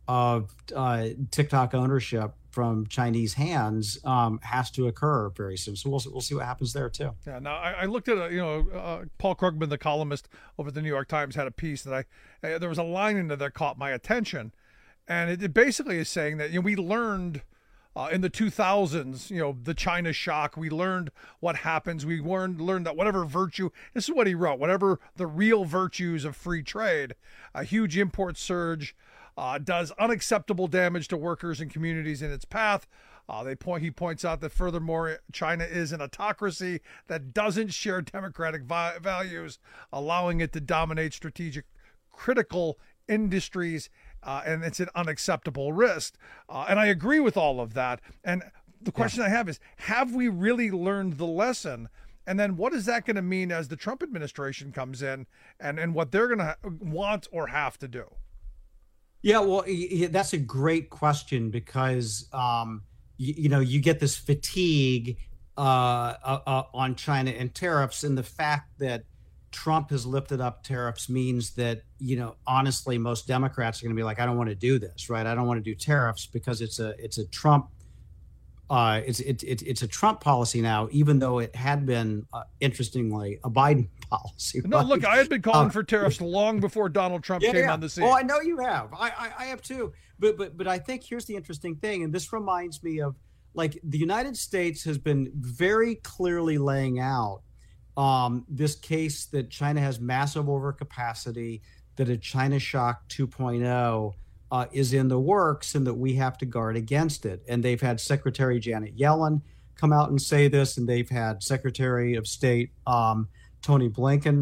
of uh, TikTok ownership from Chinese hands um, has to occur very soon. So we'll we'll see what happens there too. Yeah. Now I, I looked at a, you know uh, Paul Krugman, the columnist over at the New York Times, had a piece that I uh, there was a line in there that caught my attention, and it, it basically is saying that you know we learned uh, in the two thousands, you know, the China shock. We learned what happens. We learned learned that whatever virtue, this is what he wrote, whatever the real virtues of free trade, a huge import surge. Uh, does unacceptable damage to workers and communities in its path. Uh, they point. He points out that furthermore, China is an autocracy that doesn't share democratic vi- values, allowing it to dominate strategic, critical industries, uh, and it's an unacceptable risk. Uh, and I agree with all of that. And the question yeah. I have is, have we really learned the lesson? And then what is that going to mean as the Trump administration comes in, and, and what they're going to ha- want or have to do? Yeah, well, that's a great question because, um, you, you know, you get this fatigue uh, uh, uh, on China and tariffs, and the fact that Trump has lifted up tariffs means that, you know, honestly, most Democrats are going to be like, I don't want to do this, right? I don't want to do tariffs because it's a it's a Trump uh, it's it, it, it's a Trump policy now, even though it had been, uh, interestingly, a Biden policy. No, right? look, I had been calling um, for tariffs long before Donald Trump yeah, came yeah. on the scene. Oh, I know you have. I, I I have too. But but but I think here's the interesting thing, and this reminds me of, like, the United States has been very clearly laying out um, this case that China has massive overcapacity, that a China shock two point oh uh, is in the works, and that we have to guard against it. And they've had Secretary Janet Yellen come out and say this, and they've had Secretary of State um, Tony Blinken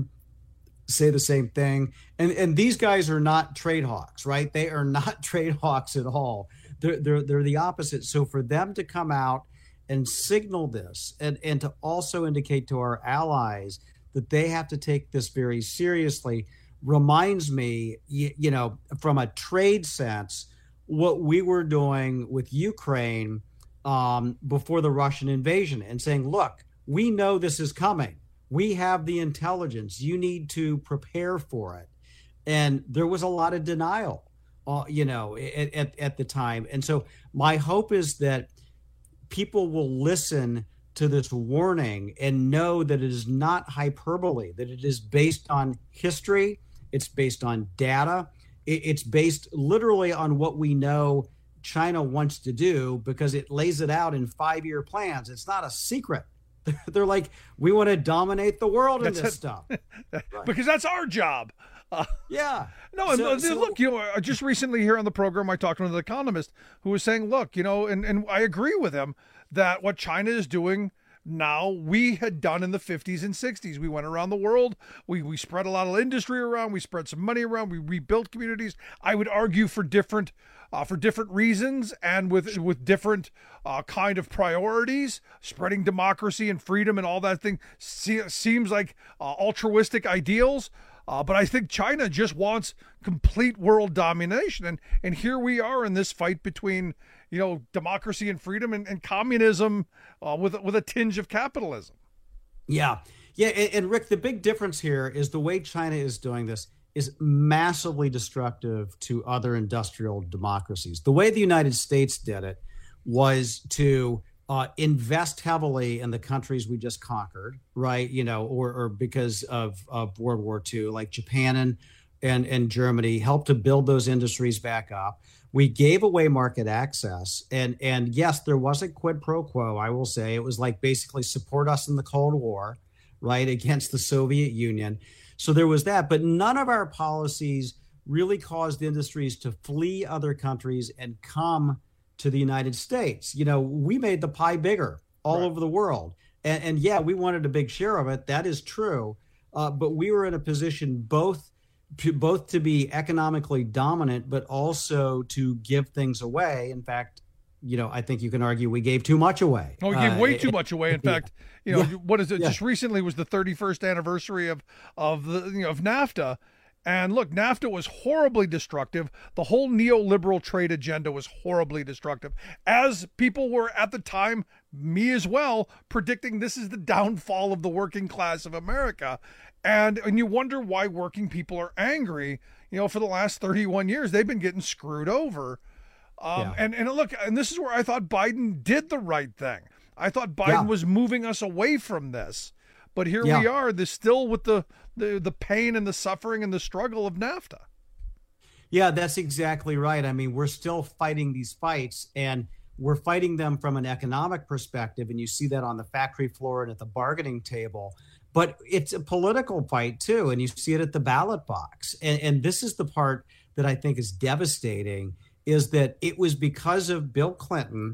say the same thing. And and these guys are not trade hawks, right? They are not trade hawks at all. They're they're they're the opposite. So for them to come out and signal this, and and to also indicate to our allies that they have to take this very seriously, reminds me, you, you know, from a trade sense, what we were doing with Ukraine um, before the Russian invasion, and saying, look, we know this is coming. We have the intelligence. You need to prepare for it. And there was a lot of denial, uh, you know, at, at, at the time. And so my hope is that people will listen to this warning and know that it is not hyperbole, that it is based on history. It's based on data. It, it's based literally on what we know China wants to do, because it lays it out in five-year plans. It's not a secret. They're like, we want to dominate the world in That's this it. stuff. Because that's our job. Uh, yeah. No, and So- uh, so- look, you know, just recently here on the program, I talked to an economist who was saying, look, you know, and, and I agree with him that what China is doing now, we had done in the fifties and sixties. We went around the world. We we spread a lot of industry around. We spread some money around. We rebuilt communities. I would argue for different uh, for different reasons and with with different uh, kind of priorities. Spreading democracy and freedom and all that thing se- seems like uh, altruistic ideals. Uh, but I think China just wants complete world domination. And and here we are in this fight between, you know, democracy and freedom and, and communism uh, with, with a tinge of capitalism. Yeah. Yeah. And, and Rick, the big difference here is the way China is doing this is massively destructive to other industrial democracies. The way the United States did it was to uh, invest heavily in the countries we just conquered, right? You know, or, or because of, of World War Two, like Japan and, and, and Germany helped to build those industries back up. We gave away market access. And, and yes, there was a quid pro quo, I will say. It was like basically support us in the Cold War, right, against the Soviet Union. So there was that. But none of our policies really caused industries to flee other countries and come to the United States. You know, we made the pie bigger all right. over the world. And, and yeah, we wanted a big share of it. That is true. Uh, but we were in a position both to, both to be economically dominant, but also to give things away. In fact, you know, I think you can argue we gave too much away. Oh, we gave uh, way too much away. In fact, you know, yeah. what is it? Yeah. Just recently was the thirty-first anniversary of of the you know of NAFTA. And look, NAFTA was horribly destructive. The whole neoliberal trade agenda was horribly destructive. As people were at the time, me as well, predicting this is the downfall of the working class of America. And, and you wonder why working people are angry. You know, for the last thirty-one years, they've been getting screwed over. Um, Yeah. and, and look, and this is where I thought Biden did the right thing. I thought Biden Yeah. was moving us away from this. But here Yeah. we are, this still with the, the the pain and the suffering and the struggle of NAFTA. Yeah, that's exactly right. I mean, we're still fighting these fights, and we're fighting them from an economic perspective, and you see that on the factory floor and at the bargaining table. But it's a political fight too, and you see it at the ballot box. And, and this is the part that I think is devastating, is that it was because of Bill Clinton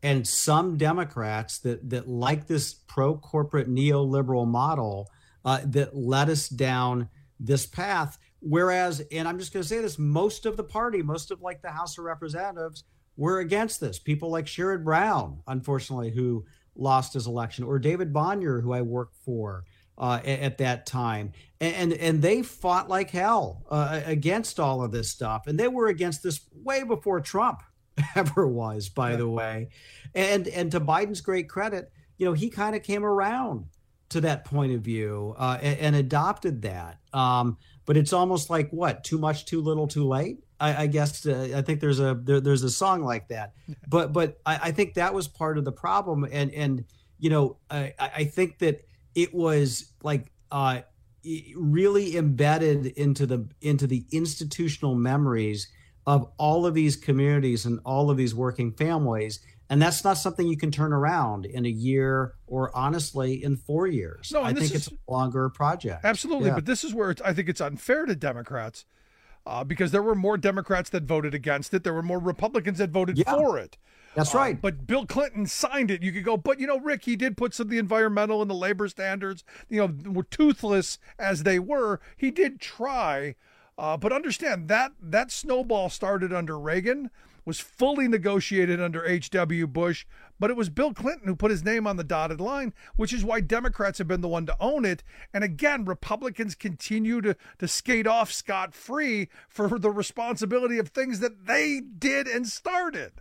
and some Democrats that that like this pro-corporate neoliberal model uh, that led us down this path. Whereas, and I'm just going to say this, most of the party, most of like the House of Representatives were against this. People like Sherrod Brown, unfortunately, who lost his election, or David Bonnier, who I worked for uh, at, at that time. And, and, and they fought like hell uh, against all of this stuff. And they were against this way before Trump ever was, by yeah. the way. And, and to Biden's great credit, you know, he kind of came around to that point of view uh, and, and adopted that. Um, but it's almost like what, too much, too little, too late. I, I guess uh, I think there's a there, there's a song like that. But but I, I think that was part of the problem. And and you know I, I think that it was like uh, really embedded into the into the institutional memories of all of these communities and all of these working families. And that's not something you can turn around in a year or honestly in four years. No, I think is, it's a longer project. Absolutely. Yeah. But this is where it's, I think it's unfair to Democrats uh, because there were more Democrats that voted against it. There were more Republicans that voted yeah, for it. That's uh, right. But Bill Clinton signed it. You could go, but, you know, Rick, he did put some of the environmental and the labor standards, you know, were toothless as they were. He did try. Uh, but understand that that snowball started under Reagan, was fully negotiated under H W Bush, but it was Bill Clinton who put his name on the dotted line, which is why Democrats have been the one to own it. And again, Republicans continue to, to skate off scot-free for the responsibility of things that they did and started.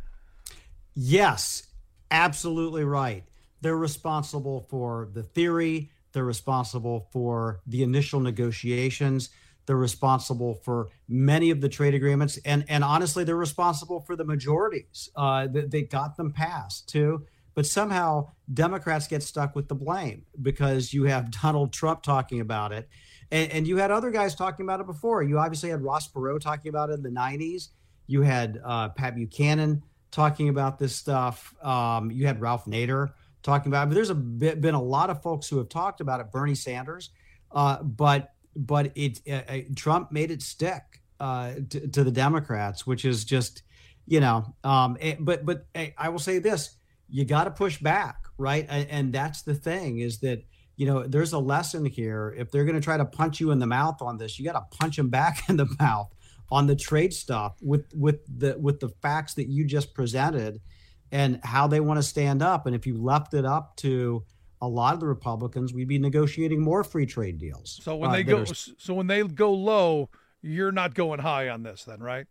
Yes, absolutely right. They're responsible for the theory. They're responsible for the initial negotiations. They're responsible for many of the trade agreements. And, and honestly, they're responsible for the majorities. Uh, they, they got them passed, too. But somehow Democrats get stuck with the blame because you have Donald Trump talking about it. And, and you had other guys talking about it before. You obviously had Ross Perot talking about it in the nineties. You had uh, Pat Buchanan talking about this stuff. Um, you had Ralph Nader talking about it. But there's a bit, been a lot of folks who have talked about it, Bernie Sanders. Uh, but But it uh, Trump made it stick uh, to, to the Democrats, which is just, you know. Um, it, but but I will say this: you got to push back, right? And, and that's the thing is that you know there's a lesson here. If they're going to try to punch you in the mouth on this, you got to punch them back in the mouth on the trade stuff with with the with the facts that you just presented and how they want to stand up. And if you left it up to a lot of the Republicans, we'd be negotiating more free trade deals. So when uh, they go, are, so when they go low, you're not going high on this, then, right?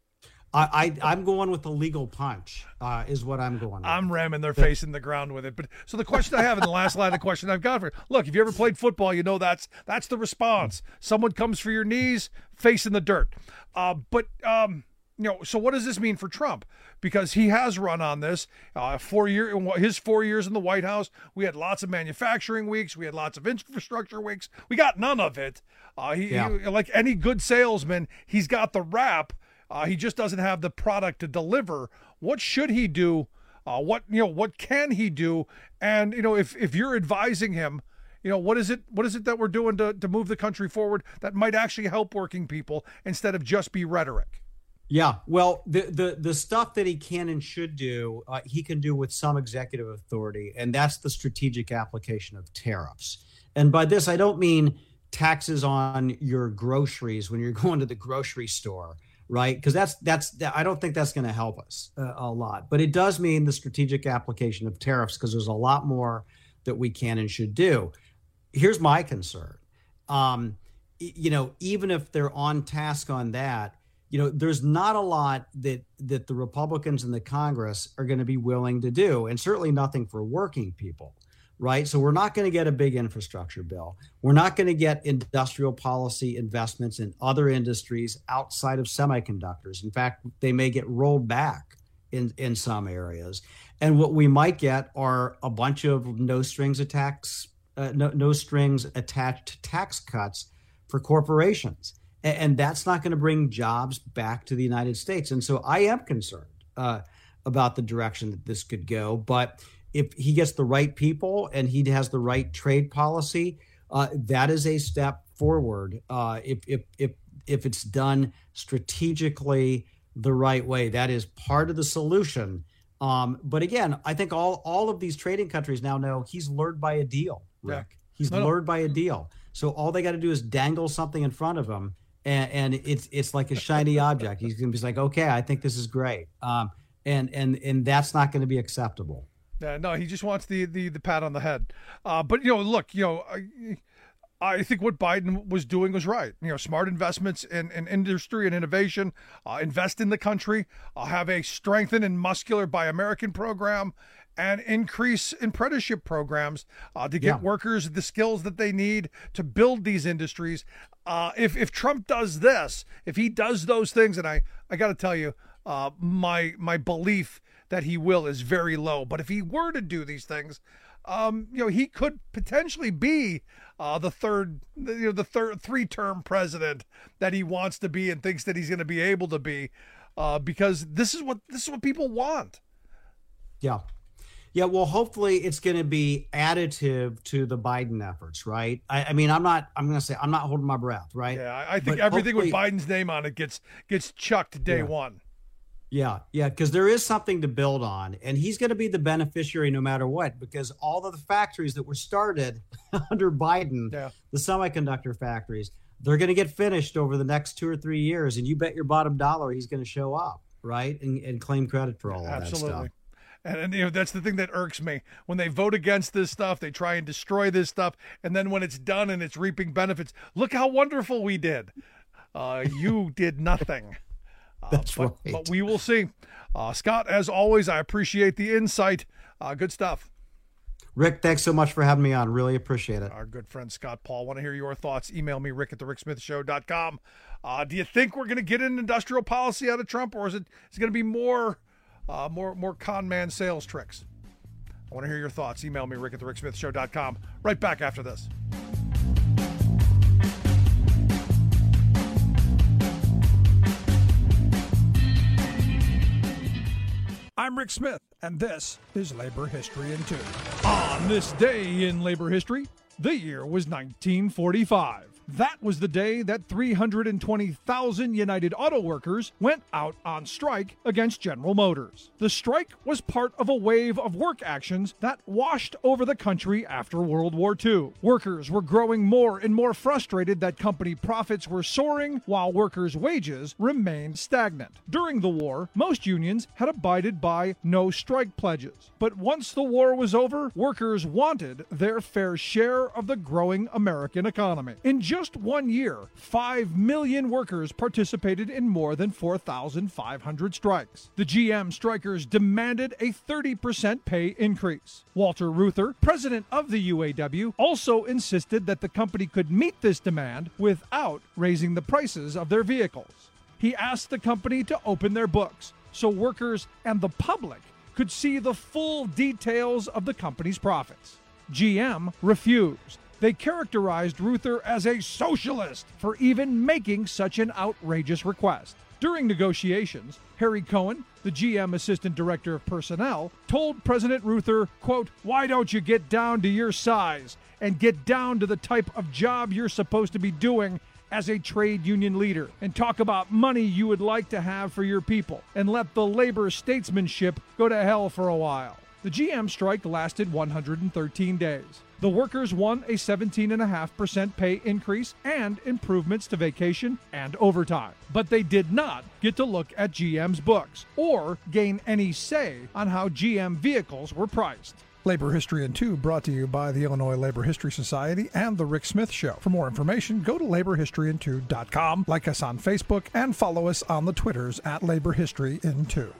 I, I I'm going with the legal punch. Uh, is what I'm going with. I'm ramming their face in the ground with it. But so the question I have, in the last line of question I've got for you, look, if you ever played football, you know that's that's the response. Someone comes for your knees, face in the dirt. Uh, but um, you know, so what does this mean for Trump? Because he has run on this uh, four year, his four years in the White House. We had lots of manufacturing weeks. We had lots of infrastructure weeks. We got none of it. Uh, he, yeah. he, like any good salesman, he's got the rap. Uh, he just doesn't have the product to deliver. What should he do? Uh, what you know? What can he do? And you know, if if you're advising him, you know, what is it? What is it that we're doing to to move the country forward that might actually help working people instead of just be rhetoric? Yeah, well, the the the stuff that he can and should do, uh, he can do with some executive authority, and that's the strategic application of tariffs. And by this, I don't mean taxes on your groceries when you're going to the grocery store, right? Because that's that's I don't think that's going to help us uh, a lot. But it does mean the strategic application of tariffs because there's a lot more that we can and should do. Here's my concern. Um, you know, even if they're on task on that, you know, there's not a lot that that the Republicans in the Congress are going to be willing to do, and certainly nothing for working people, right? So we're not going to get a big infrastructure bill. We're not going to get industrial policy investments in other industries outside of semiconductors. In fact, they may get rolled back in, in some areas. And what we might get are a bunch of no strings attacks, uh, no, no strings attached tax cuts for corporations. And that's not going to bring jobs back to the United States. And so I am concerned uh, about the direction that this could go. But if he gets the right people and he has the right trade policy, uh, that is a step forward. Uh, if, if, if, if it's done strategically the right way, that is part of the solution Um, but again, I think all all of these trading countries now know he's lured by a deal, Rick. Yeah. He's No, no. lured by a deal. So all they got to do is dangle something in front of him, and, and it's it's like a shiny object. He's going to be like, okay, I think this is great, um, and and and that's not going to be acceptable. Yeah, no, he just wants the the, the pat on the head. Uh, but you know, look, you know. I, I think what Biden was doing was right. You know, smart investments in, in industry and innovation, uh, invest in the country, uh, have a strengthened and muscular Buy American program, and increase apprenticeship programs uh, to get Yeah. workers the skills that they need to build these industries. Uh, if if Trump does this, if he does those things, and I, I got to tell you, uh, my my belief that he will is very low. But if he were to do these things, um, you know, he could potentially be uh, the third, you know, the third three-term president that he wants to be and thinks that he's going to be able to be, uh, because this is what this is what people want. Yeah. Yeah, well, hopefully it's going to be additive to the Biden efforts, right? I, I mean, I'm not, I'm going to say, I'm not holding my breath, right? Yeah, I, I think But everything with hopefully- Biden's name on it gets gets chucked day Yeah. one. Yeah, yeah, because there is something to build on, and he's going to be the beneficiary no matter what, because all of the factories that were started under Biden, Yeah. the semiconductor factories, they're going to get finished over the next two or three years, and you bet your bottom dollar he's going to show up, right, and, and claim credit for all of that Absolutely. stuff. And, and you know that's the thing that irks me. When they vote against this stuff, they try and destroy this stuff, and then when it's done and it's reaping benefits, look how wonderful we did. Uh, you did nothing. Uh, That's but, right. But we will see. Uh, Scott, as always, I appreciate the insight. Uh, good stuff. Rick, thanks so much for having me on. Really appreciate it. Our good friend Scott Paul. Want to hear your thoughts? Email me, rick at the rick smith show dot com. Uh, do you think we're going to get an industrial policy out of Trump, or is it is it going to be more, uh, more, more con man sales tricks? I want to hear your thoughts. Email me, rick at the rick smith show dot com. Right back after this. I'm Rick Smith, and this is Labor History in Two. On this day in labor history, the year was nineteen forty-five. That was the day that three hundred twenty thousand United Auto Workers went out on strike against General Motors. The strike was part of a wave of work actions that washed over the country after World War Two. Workers were growing more and more frustrated that company profits were soaring while workers' wages remained stagnant. During the war, most unions had abided by no strike pledges. But once the war was over, workers wanted their fair share of the growing American economy. In just one year, five million workers participated in more than four thousand five hundred strikes. The G M strikers demanded a thirty percent pay increase. Walter Reuther, president of the U A W, also insisted that the company could meet this demand without raising the prices of their vehicles. He asked the company to open their books so workers and the public could see the full details of the company's profits. G M refused. They characterized Reuther as a socialist for even making such an outrageous request. During negotiations, Harry Cohen, the G M Assistant Director of Personnel, told President Reuther, quote, "Why don't you get down to your size and get down to the type of job you're supposed to be doing as a trade union leader and talk about money you would like to have for your people and let the labor statesmanship go to hell for a while." The G M strike lasted one hundred thirteen days. The workers won a seventeen point five percent pay increase and improvements to vacation and overtime. But they did not get to look at G M's books or gain any say on how G M vehicles were priced. Labor History in Two brought to you by the Illinois Labor History Society and The Rick Smith Show. For more information, go to labor history in two dot com, like us on Facebook, and follow us on the Twitters at Labor History in Two.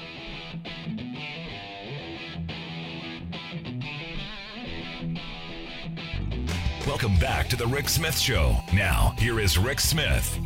Welcome back to the Rick Smith Show. Now, here is Rick Smith.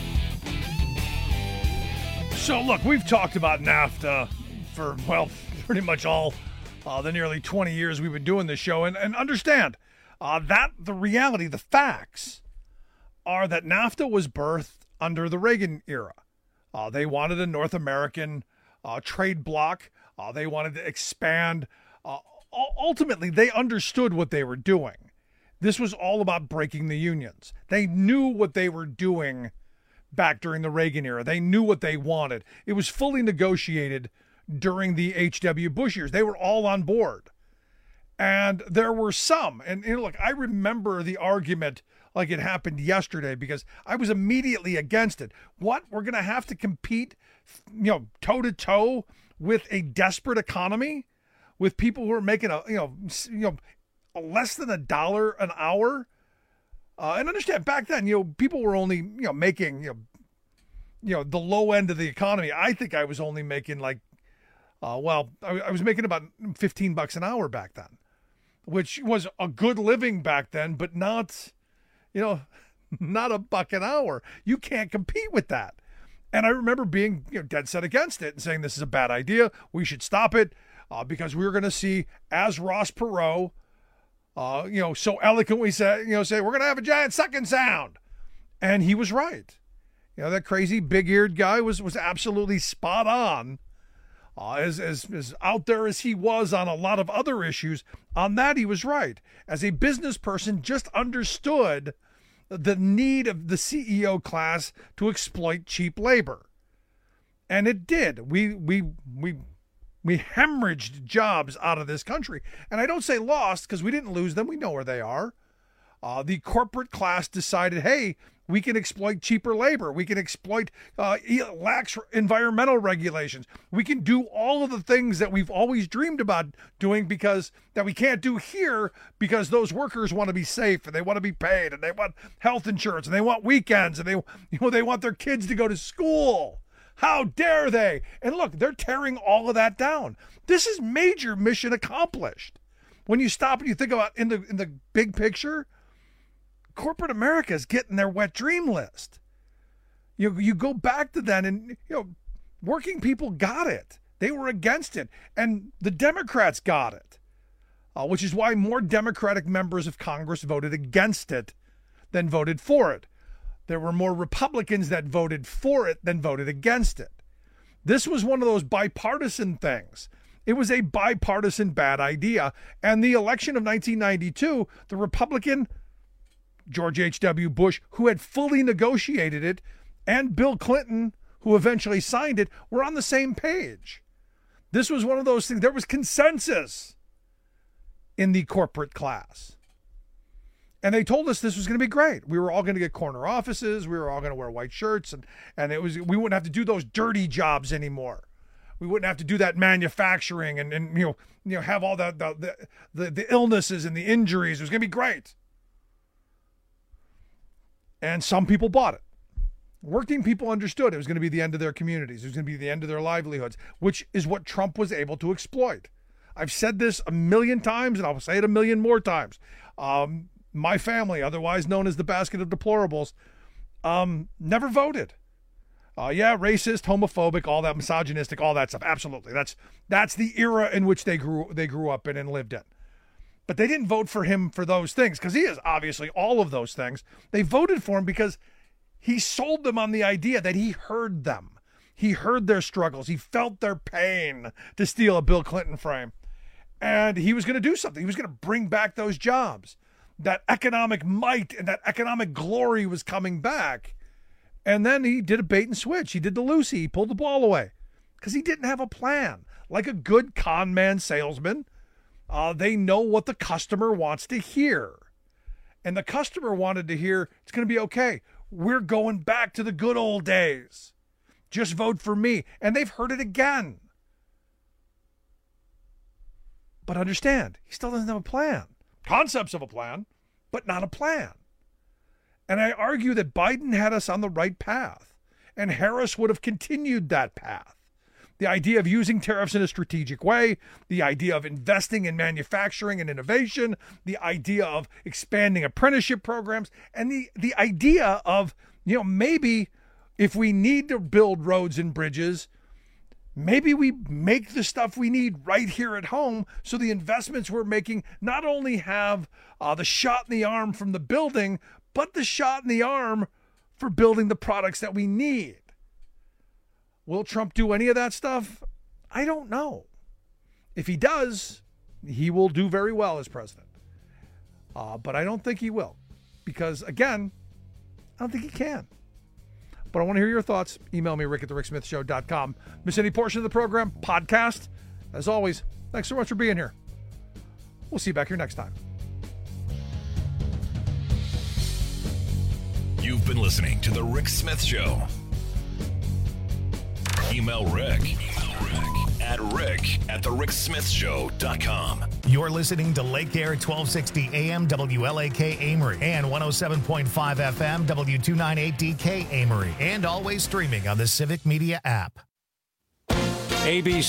So, look, we've talked about NAFTA for, well, pretty much all uh, the nearly twenty years we've been doing this show. And, and understand uh, that the reality, the facts, are that NAFTA was birthed under the Reagan era. Uh, they wanted a North American uh, trade bloc. Uh, they wanted to expand. Uh, ultimately, they understood what they were doing. This was all about breaking the unions. They knew what they were doing back during the Reagan era. They knew what they wanted. It was fully negotiated during the H W Bush years. They were all on board. And there were some, and you know, look, I remember the argument like it happened yesterday because I was immediately against it. What? We're going to have to compete, you know, toe to toe with a desperate economy, with people who are making a, you know, you know, less than a dollar an hour. Uh, and understand, back then, you know, people were only, you know, making, you know, you know, the low end of the economy. I think I was only making like, uh, well, I, I was making about fifteen bucks an hour back then, which was a good living back then, but not, you know, not a buck an hour. You can't compete with that. And I remember being, you know, dead set against it and saying this is a bad idea. We should stop it uh, because we were going to see, as Ross Perot, uh, you know, so eloquently say, you know, say we're going to have a giant sucking sound, and he was right. You know, that crazy big-eared guy was was absolutely spot on. Uh, as, as, as out there as he was on a lot of other issues, on that he was right. As a business person, just understood the need of the C E O class to exploit cheap labor. And it did. We we we we hemorrhaged jobs out of this country. And I don't say lost because we didn't lose them. We know where they are. Uh, the corporate class decided, hey, we can exploit cheaper labor. We can exploit uh, lax environmental regulations. We can do all of the things that we've always dreamed about doing because that we can't do here because those workers want to be safe and they want to be paid and they want health insurance and they want weekends and they, you know, they want their kids to go to school. How dare they? And look, they're tearing all of that down. This is major mission accomplished. When you stop and you think about in the in the big picture, corporate America is getting their wet dream list. You you go back to then and, you know, working people got it. They were against it. And the Democrats got it, uh, which is why more Democratic members of Congress voted against it than voted for it. There were more Republicans that voted for it than voted against it. This was one of those bipartisan things. It was a bipartisan bad idea. And the election of nineteen ninety-two, the Republican George H W Bush, who had fully negotiated it, and Bill Clinton, who eventually signed it, were on the same page. This was one of those things. There was consensus in the corporate class. And they told us this was going to be great. We were all going to get corner offices. We were all going to wear white shirts. And, and it was we wouldn't have to do those dirty jobs anymore. We wouldn't have to do that manufacturing and, and you know, you know, have all the, the, the, the illnesses and the injuries. It was going to be great. And some people bought it. Working people understood it was going to be the end of their communities. It was going to be the end of their livelihoods, which is what Trump was able to exploit. I've said this a million times, and I'll say it a million more times. Um, my family, otherwise known as the basket of deplorables, um, never voted. Uh, yeah, racist, homophobic, all that, misogynistic, all that stuff. Absolutely. That's that's the era in which they grew they grew up in and lived in. But they didn't vote for him for those things because he is obviously all of those things. They voted for him because he sold them on the idea that he heard them. He heard their struggles. He felt their pain to steal a Bill Clinton frame. And he was going to do something. He was going to bring back those jobs. That economic might and that economic glory was coming back. And then he did a bait and switch. He did the Lucy. He pulled the ball away because he didn't have a plan. Like a good con man salesman, Uh, they know what the customer wants to hear. And the customer wanted to hear, it's going to be okay. We're going back to the good old days. Just vote for me. And they've heard it again. But understand, he still doesn't have a plan. Concepts of a plan, but not a plan. And I argue that Biden had us on the right path. And Harris would have continued that path. The idea of using tariffs in a strategic way, the idea of investing in manufacturing and innovation, the idea of expanding apprenticeship programs, and the, the idea of, you know, maybe if we need to build roads and bridges, maybe we make the stuff we need right here at home so the investments we're making not only have uh, the shot in the arm from the building, but the shot in the arm for building the products that we need. Will Trump do any of that stuff? I don't know. If he does, he will do very well as president. Uh, but I don't think he will. Because, again, I don't think he can. But I want to hear your thoughts. Email me, rick at the rick smith show dot com. Miss any portion of the program? Podcast. As always, thanks so much for being here. We'll see you back here next time. You've been listening to The Rick Smith Show. Email Rick, Email Rick at rick at the rick smith show dot com. You're listening to Lake Air twelve sixty A M W L A K Amory and one oh seven point five F M W two ninety-eight D K Amory, and always streaming on the Civic Media app. A B C